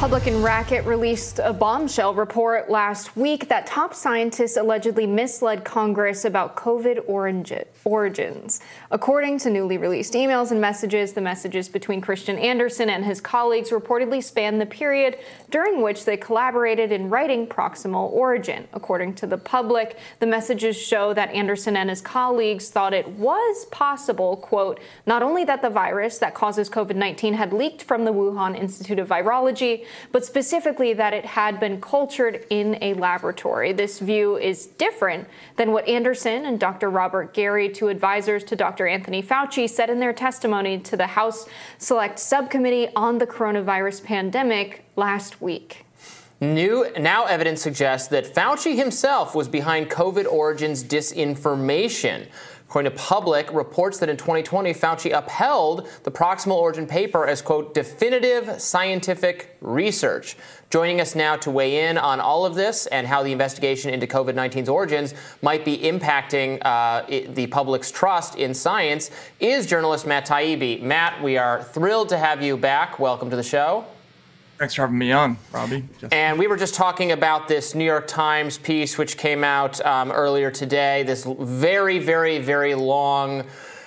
Republican racket released a bombshell report last week that top scientists allegedly misled Congress about COVID origins. According to newly released emails and messages, the messages between Christian Andersen and his colleagues reportedly span the period during which they collaborated in writing Proximal Origin. According to the public, the messages show that Andersen and his colleagues thought it was possible, quote, not only that the virus that causes COVID-19 had leaked from the Wuhan Institute of Virology, but specifically that it had been cultured in a laboratory. This view is different than what Andersen and Dr. Robert Gary, two advisors to Dr. Anthony Fauci, said in their testimony to the House Select Subcommittee on the coronavirus pandemic last week. Now evidence suggests that Fauci himself was behind COVID origins disinformation. According to Public, reports that in 2020, Fauci upheld the Proximal Origin paper as, quote, definitive scientific research. Joining us now to weigh in on all of this and how the investigation into COVID-19's origins might be impacting the public's trust in science is journalist Matt Taibbi. Matt, we are thrilled to have you back. Welcome to the show. Thanks for having me on, Robbie. And we were just talking about this New York Times piece, which came out earlier today, this very, very, very long,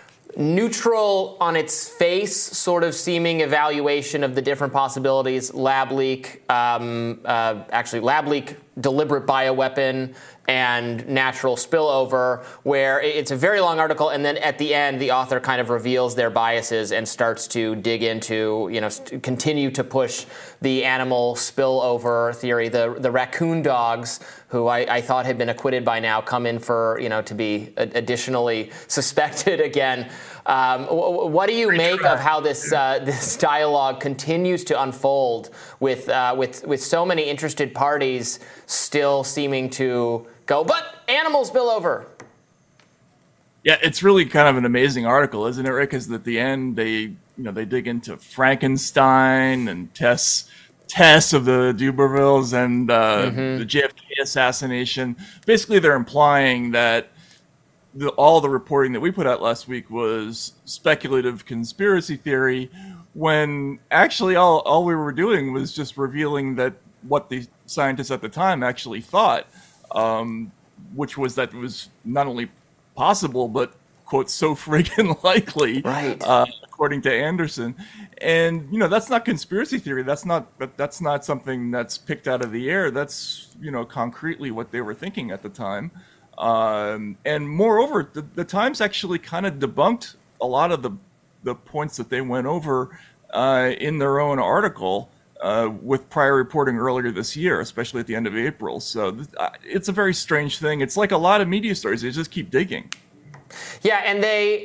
neutral on its face sort of seeming evaluation of the different possibilities, lab leak, lab leak, deliberate bioweapon, and natural spillover, where it's a very long article, and then at the end, the author kind of reveals their biases and starts to dig into, continue to push the animal spillover theory. The raccoon dogs, who I thought had been acquitted by now, come in for, to be additionally suspected again. What do you make of how this dialogue continues to unfold with so many interested parties still seeming to go, but animals spill over? Yeah, it's really kind of an amazing article, isn't it, Rick? Because at the end, they dig into Frankenstein and tests of the D'Urbervilles and the JFK assassination. Basically, they're implying that all the reporting that we put out last week was speculative conspiracy theory, when actually all we were doing was just revealing that what the scientists at the time actually thought, which was that it was not only possible, but, quote, so friggin' likely, right. According to Andersen. And, that's not conspiracy theory. That's not something that's picked out of the air. That's, concretely what they were thinking at the time. And moreover, the Times actually kind of debunked a lot of the points that they went over in their own article with prior reporting earlier this year, especially at the end of April. So it's a very strange thing. It's like a lot of media stories. They just keep digging. Yeah, and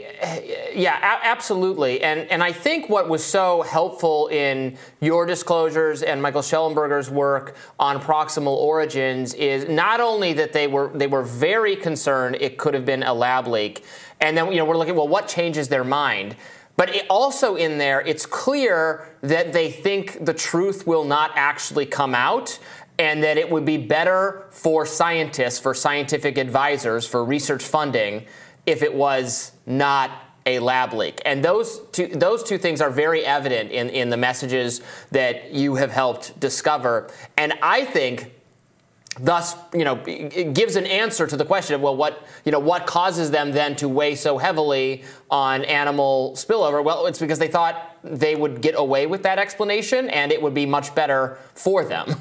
absolutely. And I think what was so helpful in your disclosures and Michael Schellenberger's work on proximal origins is not only that they were very concerned it could have been a lab leak, and then we're looking, well, what changes their mind? But also in there, it's clear that they think the truth will not actually come out, and that it would be better for scientists, for scientific advisors, for research funding, if it was not a lab leak. And those two things are very evident in the messages that you have helped discover. And I think thus, it gives an answer to the question of, well, what causes them then to weigh so heavily on animal spillover? Well, it's because they thought they would get away with that explanation and it would be much better for them.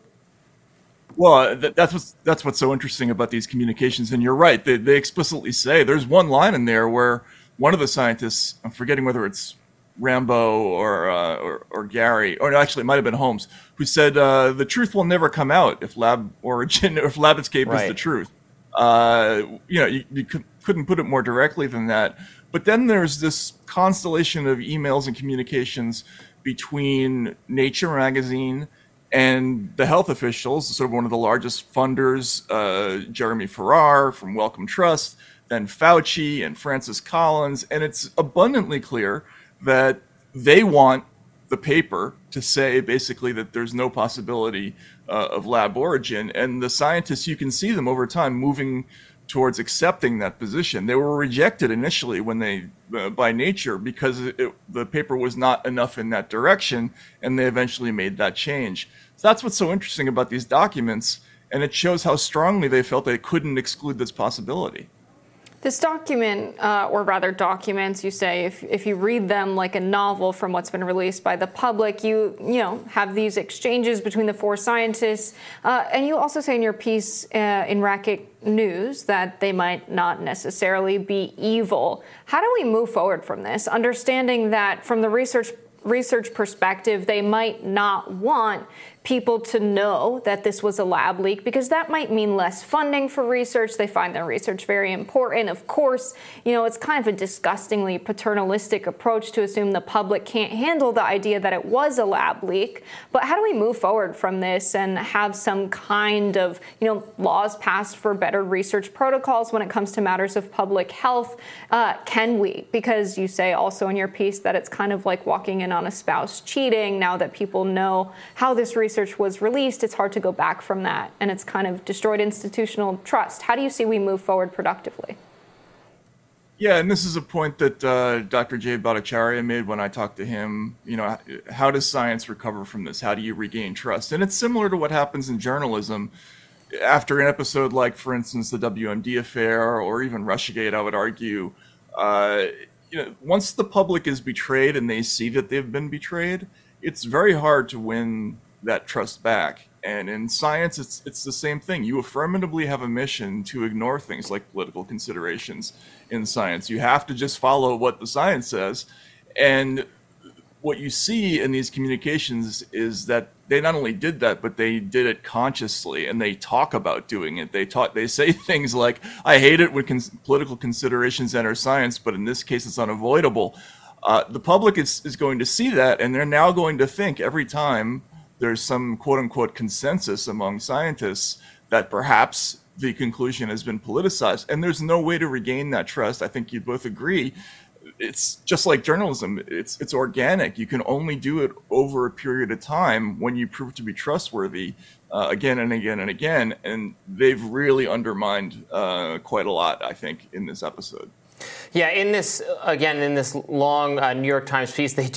Well, that's what's so interesting about these communications, and you're right. They explicitly say, there's one line in there where one of the scientists, I'm forgetting whether it's Rambo or Gary, or no, actually it might have been Holmes, who said the truth will never come out if lab origin or if lab escape is the truth. You couldn't put it more directly than that. But then there's this constellation of emails and communications between Nature magazine and the health officials, sort of one of the largest funders, Jeremy Farrar from Wellcome Trust, then Fauci and Francis Collins. And it's abundantly clear that they want the paper to say basically that there's no possibility of lab origin. And the scientists, you can see them over time moving towards accepting that position. They were rejected initially when they, by Nature, because the paper was not enough in that direction, and they eventually made that change. So that's what's so interesting about these documents, and it shows how strongly they felt they couldn't exclude this possibility. This document, or rather documents, you say, if you read them like a novel from what's been released by the public, you have these exchanges between the four scientists, and you also say in your piece in Racket News that they might not necessarily be evil. How do we move forward from this, understanding that from the research perspective, they might not want people to know that this was a lab leak, because that might mean less funding for research. They find their research very important. Of course, it's kind of a disgustingly paternalistic approach to assume the public can't handle the idea that it was a lab leak. But how do we move forward from this and have some kind of, laws passed for better research protocols when it comes to matters of public health? Can we? Because you say also in your piece that it's kind of like walking in on a spouse cheating. Now that people know how this research was released, it's hard to go back from that, and it's kind of destroyed institutional trust. How do you see we move forward productively? Yeah, and this is a point that Dr. Jay Bhattacharya made when I talked to him. How does science recover from this? How do you regain trust? And it's similar to what happens in journalism. After an episode like, for instance, the WMD affair or even Russiagate, I would argue, once the public is betrayed and they see that they've been betrayed, it's very hard to win that trust back. And in science, it's the same thing. You affirmatively have a mission to ignore things like political considerations in science. You have to just follow what the science says. And what you see in these communications is that they not only did that, but they did it consciously, and they talk about doing it. They say things like, I hate it when political considerations enter science, but in this case, it's unavoidable. The public is going to see that, and they're now going to think every time there's some quote-unquote consensus among scientists that perhaps the conclusion has been politicized, and there's no way to regain that trust. I think you both agree. It's just like journalism. It's organic. You can only do it over a period of time when you prove to be trustworthy again and again and again, and they've really undermined quite a lot, I think, in this episode. Yeah, in this long New York Times piece, they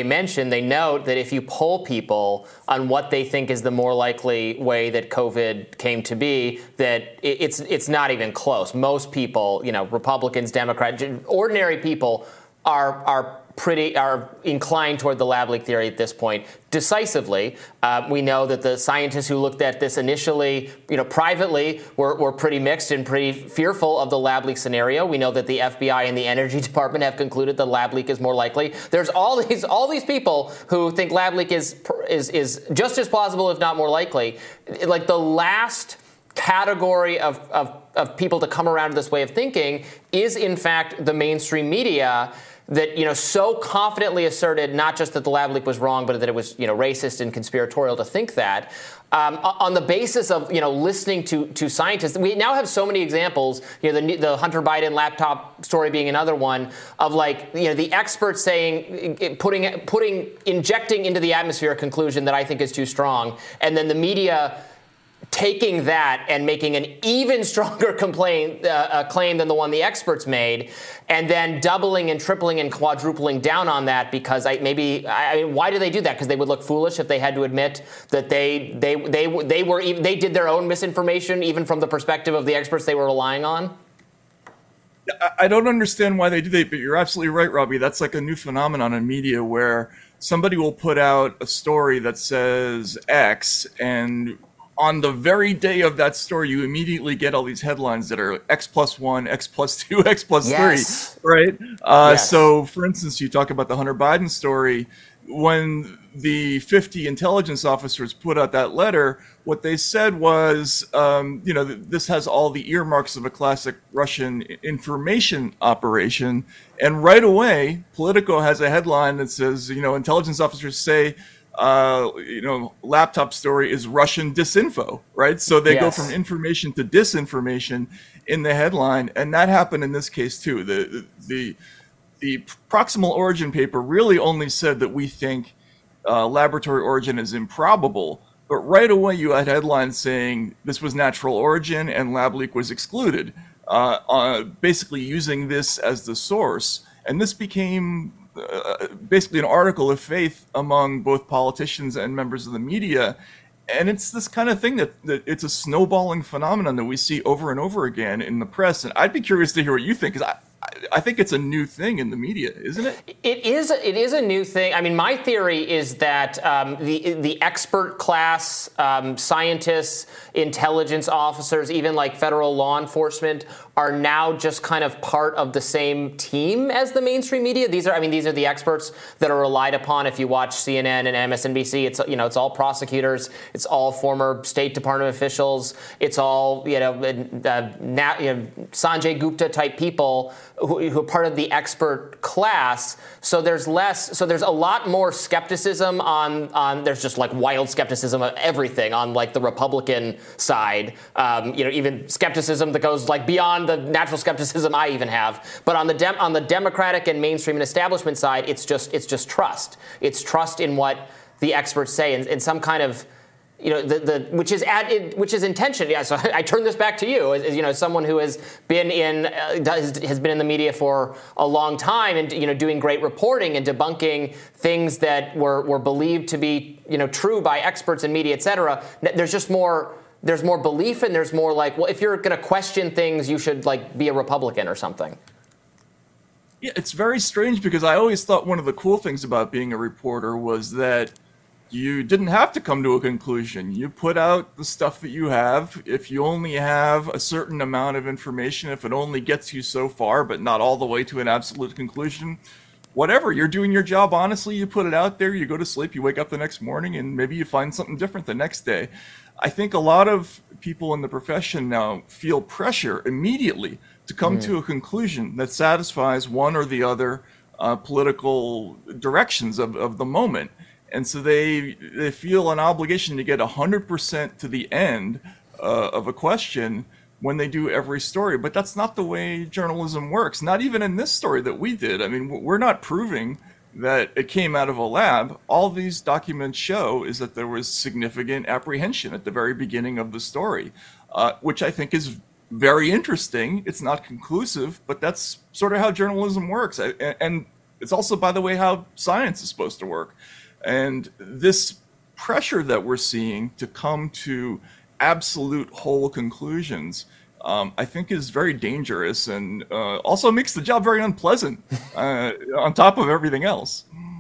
note that if you poll people on what they think is the more likely way that COVID came to be, that it's not even close. Most people, Republicans, Democrats, ordinary people are inclined toward the lab leak theory at this point decisively. We know that the scientists who looked at this initially, privately, were pretty mixed and pretty fearful of the lab leak scenario. We know that the FBI and the Energy Department have concluded the lab leak is more likely. There's all these people who think lab leak is just as plausible, if not more likely. Like the last category of people to come around to this way of thinking is, in fact, the mainstream media that so confidently asserted not just that the lab leak was wrong, but that it was racist and conspiratorial to think that. On the basis of listening to scientists, we now have so many examples. The Hunter Biden laptop story being another one of the experts saying injecting into the atmosphere a conclusion that I think is too strong, and then the media taking that and making an even stronger claim than the one the experts made, and then doubling and tripling and quadrupling down on that because why do they do that? Because they would look foolish if they had to admit that they did their own misinformation even from the perspective of the experts they were relying on. I don't understand why they do that, but you're absolutely right, Robbie. That's like a new phenomenon in media where somebody will put out a story that says X, and on the very day of that story, you immediately get all these headlines that are X+1, X+2, X+3, right? Yes. So, for instance, you talk about the Hunter Biden story. When the 50 intelligence officers put out that letter, what they said was, this has all the earmarks of a classic Russian information operation. And right away, Politico has a headline that says, intelligence officers say, laptop story is Russian disinfo, right? So they go from information to disinformation in the headline, and that happened in this case too. The proximal origin paper really only said that we think laboratory origin is improbable, but right away you had headlines saying this was natural origin and lab leak was excluded. basically using this as the source. And this became basically an article of faith among both politicians and members of the media. And it's this kind of thing that it's a snowballing phenomenon that we see over and over again in the press. And I'd be curious to hear what you think, because I think it's a new thing in the media, isn't it? It is a new thing. I mean, my theory is that the expert class, scientists, intelligence officers, even like federal law enforcement, are now just kind of part of the same team as the mainstream media. These are the experts that are relied upon. If you watch CNN and MSNBC, it's all prosecutors, it's all former State Department officials, it's all Sanjay Gupta type people who are part of the expert class. So there's a lot more skepticism on there's just like wild skepticism of everything on like the Republican side. Even skepticism that goes like beyond the natural skepticism I even have. But on the Democratic and mainstream and establishment side, it's just trust. It's trust in what the experts say and some kind of, which is intention. Yeah. So I turn this back to you, as someone who has been in the media for a long time and doing great reporting and debunking things that were believed to be true by experts in media, et cetera. There's more belief, and there's more like, well, if you're going to question things, you should like be a Republican or something. Yeah, it's very strange, because I always thought one of the cool things about being a reporter was that you didn't have to come to a conclusion. You put out the stuff that you have. If you only have a certain amount of information, if it only gets you so far, but not all the way to an absolute conclusion, whatever, you're doing your job honestly, you put it out there, you go to sleep, you wake up the next morning, and maybe you find something different the next day. I think a lot of people in the profession now feel pressure immediately to come to a conclusion that satisfies one or the other political directions of the moment. And so they feel an obligation to get 100% to the end of a question when they do every story. But that's not the way journalism works, not even in this story that we did. I mean, we're not proving that it came out of a lab. All these documents show is that there was significant apprehension at the very beginning of the story, which I think is very interesting. It's not conclusive, but that's sort of how journalism works. And it's also, by the way, how science is supposed to work. And this pressure that we're seeing to come to absolute whole conclusions, I think is very dangerous, and also makes the job very unpleasant on top of everything else.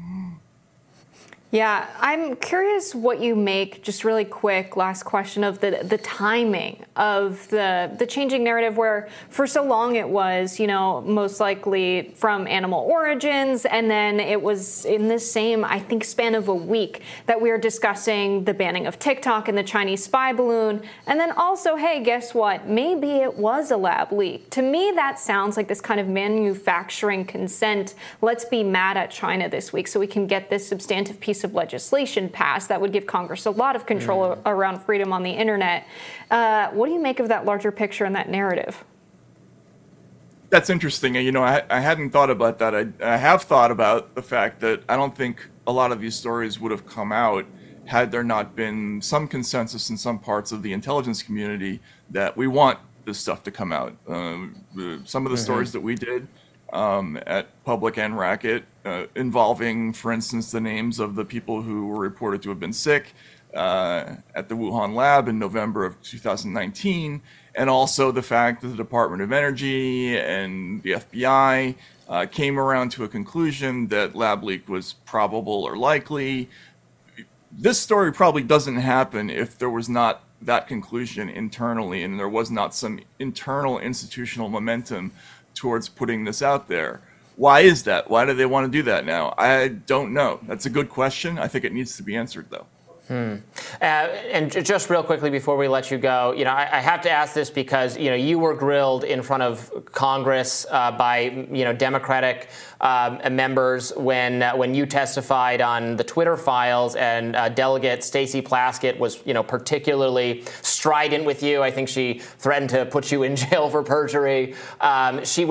Yeah, I'm curious what you make, just really quick, last question, of the timing of the changing narrative, where for so long it was, most likely from animal origins, and then it was in this same, I think, span of a week that we were discussing the banning of TikTok and the Chinese spy balloon, and then also, hey, guess what? Maybe it was a lab leak. To me, that sounds like this kind of manufacturing consent. Let's be mad at China this week so we can get this substantive piece of legislation passed that would give Congress a lot of control around freedom on the internet. What do you make of that larger picture and that narrative? That's interesting. I hadn't thought about that. I have thought about the fact that I don't think a lot of these stories would have come out had there not been some consensus in some parts of the intelligence community that we want this stuff to come out. Some of the stories that we did at Public and Racket, involving, for instance, the names of the people who were reported to have been sick at the Wuhan lab in November of 2019, and also the fact that the Department of Energy and the FBI came around to a conclusion that lab leak was probable or likely. This story probably doesn't happen if there was not that conclusion internally and there was not some internal institutional momentum towards putting this out there. Why is that? Why do they want to do that now? I don't know. That's a good question. I think it needs to be answered, though. And just real quickly before we let you go, I have to ask this because, you were grilled in front of Congress by, Democratic members when you testified on the Twitter files, and Delegate Stacey Plaskett was, particularly strident with you. I think she threatened to put you in jail for perjury. She was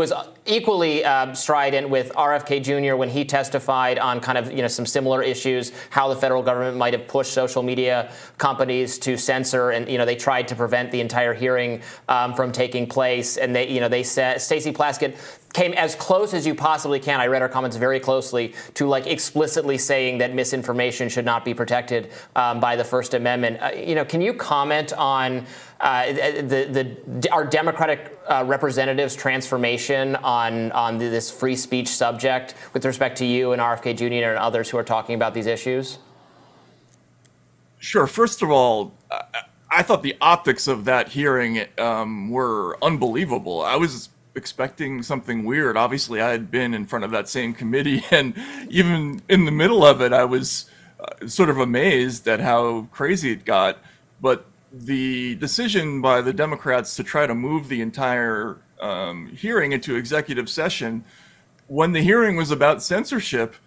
equally strident with RFK Jr. when he testified on kind of some similar issues, how the federal government might have pushed social media companies to censor, and they tried to prevent the entire hearing from taking place. And they said Stacey Plaskett came as close as you possibly can. I read her comments very closely to explicitly saying that misinformation should not be protected by the First Amendment. Can you comment on our Democratic representatives' transformation on this free speech subject with respect to you and RFK Jr. and others who are talking about these issues? Sure. First of all, I thought the optics of that hearing were unbelievable. I was expecting something weird. Obviously, I had been in front of that same committee, and even in the middle of it, I was sort of amazed at how crazy it got. But the decision by the Democrats to try to move the entire hearing into executive session, when the hearing was about censorship,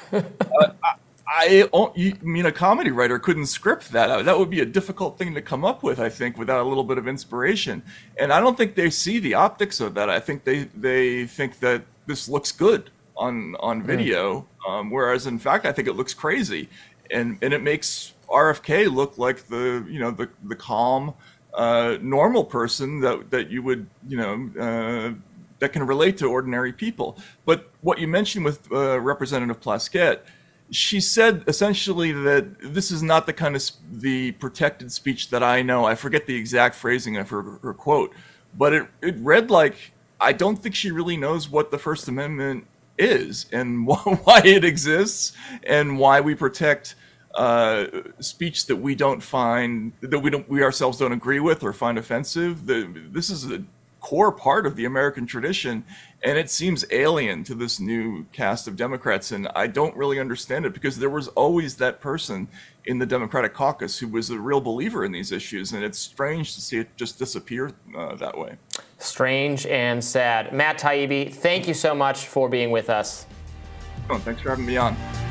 I mean, a comedy writer couldn't script that. That would be a difficult thing to come up with, I think, without a little bit of inspiration. And I don't think they see the optics of that. I think they think that this looks good on video, whereas in fact, I think it looks crazy, and it makes RFK look like the calm, normal person that you would that can relate to ordinary people. But what you mentioned with Representative Plaskett, she said essentially that this is not the kind of the protected speech that I know. I forget the exact phrasing of her quote, but it read like, I don't think she really knows what the First Amendment is and why it exists and why we protect speech that we don't find, that we ourselves don't agree with or find offensive. This is a core part of the American tradition, and it seems alien to this new cast of Democrats, and I don't really understand it, because there was always that person in the Democratic caucus who was a real believer in these issues, and it's strange to see it just disappear that way. Strange and sad. Matt Taibbi, thank you so much for being with us. Oh, thanks for having me on.